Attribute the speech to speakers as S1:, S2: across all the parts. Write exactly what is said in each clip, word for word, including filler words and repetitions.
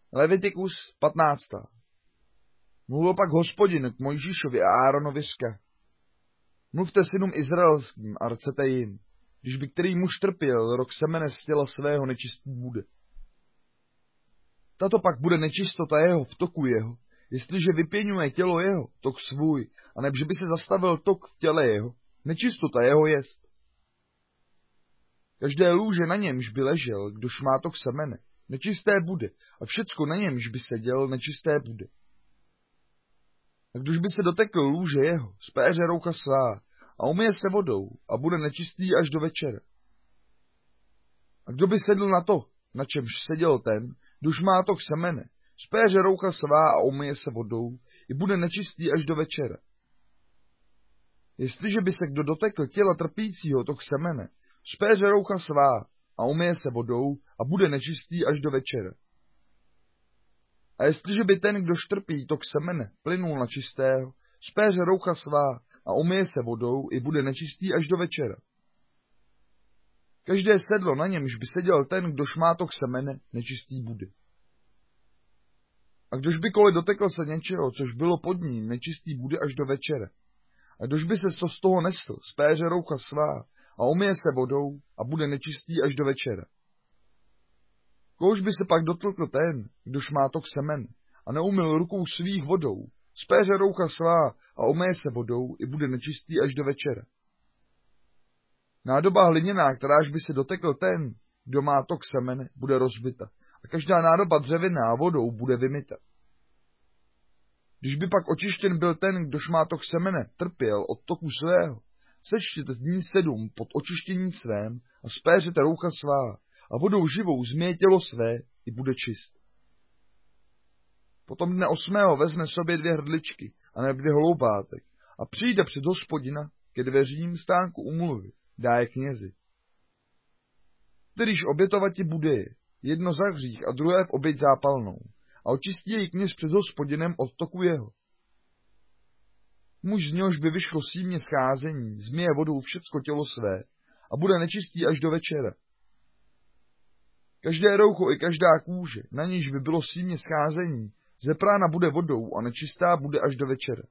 S1: Levitikus patnáctá. Mluvil pak Hospodin k Mojžíšovi a Áronovi řka. Mluvte synům izraelským a rcete jim, když by který muž trpěl rok semene z těla svého, nečistý bude. Tato pak bude nečistota jeho v toku jeho, jestliže vypěňuje tělo jeho, tok svůj, a neb že by se zastavil tok v těle jeho, nečistota jeho jest. Každé lůže na němž by ležel, kdož má tok semene, nečisté bude, a všecko na němž by seděl, nečisté bude. A kdož by se dotekl lůže jeho, spéře roucha svá a umyje se vodou a bude nečistý až do večera. A kdo by sedl na to, na čemž seděl ten, kdož má tok semene, spéře roucha svá a umyje se vodou i bude nečistý až do večera. Jestliže by se kdo dotekl těla trpícího tok semene, spéře roucha svá a umyje se vodou a bude nečistý až do večera. A jestliže by ten, kdo trpí tok semene, plynul na čistého, spéře roucha svá a umyje se vodou i bude nečistý až do večera. Každé sedlo, na němž by seděl ten, kdož má tok semene, nečistý bude. A kdož by koli dotekl se něčeho, což bylo pod ním, nečistý bude až do večera. A kdož by se to z toho nesl, spéře roucha svá a umyje se vodou a bude nečistý až do večera. Kouž by se pak dotkl ten, kdož má tok semen, a neumyl rukou svých vodou, spéře roucha svá a umyje se vodou i bude nečistý až do večera. Nádoba hliněná, kteráž by se dotekl ten, kdo má tok semene, bude rozbita, a každá nádoba dřevěná vodou bude vymyta. Když by pak očištěn byl ten, kdož má tok semene, trpěl od toku svého, sečtěte dní sedm pod očištění svém a spéřete roucha svá a vodou živou změje tělo své i bude čist. Potom dne osmého vezme sobě dvě hrdličky a ne dvě holoubátek a přijde před Hospodina ke dveřím stánku úmluvy, dá je knězi. Kterýž obětovati bude je, jedno za hřích a druhé v oběť zápalnou, a očistí jej kněz před Hospodinem od toku jeho. Muž z něhož by vyšlo símě scházení, změje vodou všecko tělo své a bude nečistý až do večera. Každé roucho i každá kůže, na níž by bylo símě scházení, zeprána bude vodou a nečistá bude až do večera.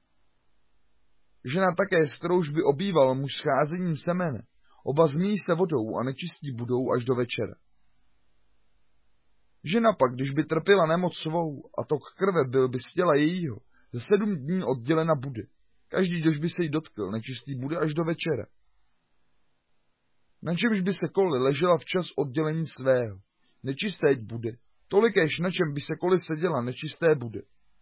S1: Žena také, s kterouž by obýval muž scházením semene, oba změjí se vodou a nečistí budou až do večera. Žena pak, když by trpěla nemoc svou a tok krve byl by z těla jejího, ze sedm dní oddělena bude. Každý, kdož by se jí dotkl, nečistý bude až do večera. Na čemž by se koli ležela včas oddělení svého, nečisté bude, tolikéž na čem by se koli seděla, nečisté bude.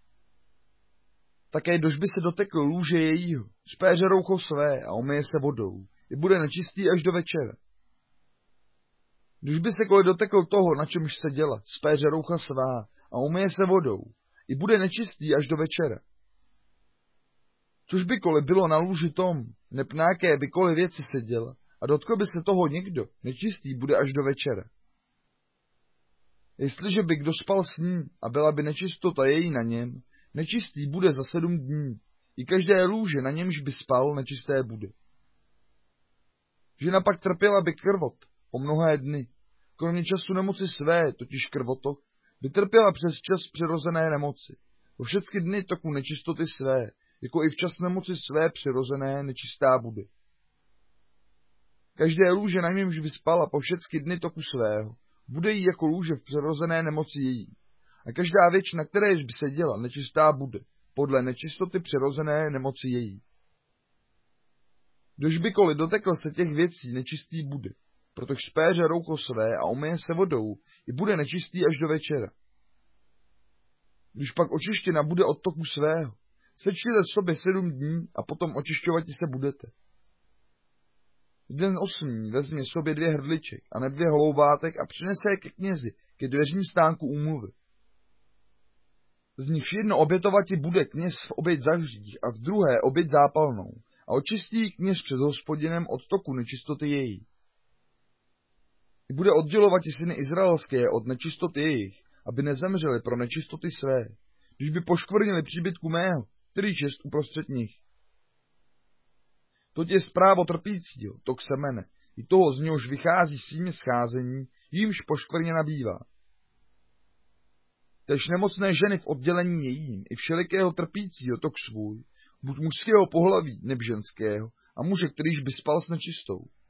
S1: Také kdož by se dotekl lůže jejího, spéře roucho své a umyje se vodou, i bude nečistý až do večera. Když by se koli dotekl toho, na čemž seděla, spéře roucha svá a umyje se vodou, i bude nečistý až do večera. Což by koli bylo na lůži tom, neb na jaké by koli věci seděla, a dotkl by se toho někdo, nečistý bude až do večera. Jestliže by kdo spal s ní a byla by nečistota její na něm, nečistý bude za sedm dní, i každé lůže, na němž by spal, nečisté bude. Žena pak trpěla by krvot o mnohé dny, kromě času nemoci své, totiž krvotok, by trpěla přes čas přirozené nemoci, po všechny dny toku nečistoty své, jako i v čas nemoci své přirozené nečistá bude. Každé lůže, na němž by spala po všechny dny toku svého, bude jí jako lůže v přirozené nemoci její. A každá věc, na kteréž by seděla, nečistá bude, podle nečistoty přirozené nemoci její. Kdož by koli dotekl se těch věcí, nečistý bude, protože spéře roucho své a umyje se vodou, i bude nečistý až do večera. Když pak očištěna bude od toku svého, sečtěte sobě sedm dní a potom očišťovati se budete. V den osmý vezmě sobě dvě hrdliček a ne dvě holoubátek a přinese je ke knězi, ke dveřím stánku úmluvy. Z nich jedno obětovati bude kněz v oběť za hřích a v druhé oběť zápalnou a očistí kněz před Hospodinem od toku nečistoty její. I bude oddělovati syny izraelské od nečistoty jejich, aby nezemřeli pro nečistoty své, když by poškvrnili příbytku mého, který čest uprostřed nich. To je zprávo trpícího, tok semene, i toho z něhož vychází símě scházení, jímž poškvrněna bývá. Tež nemocné ženy v oddělení jejím i všelikého trpícího tok svůj, buď mužského pohlaví, neb ženského, a muže, kterýž by spal s nečistou.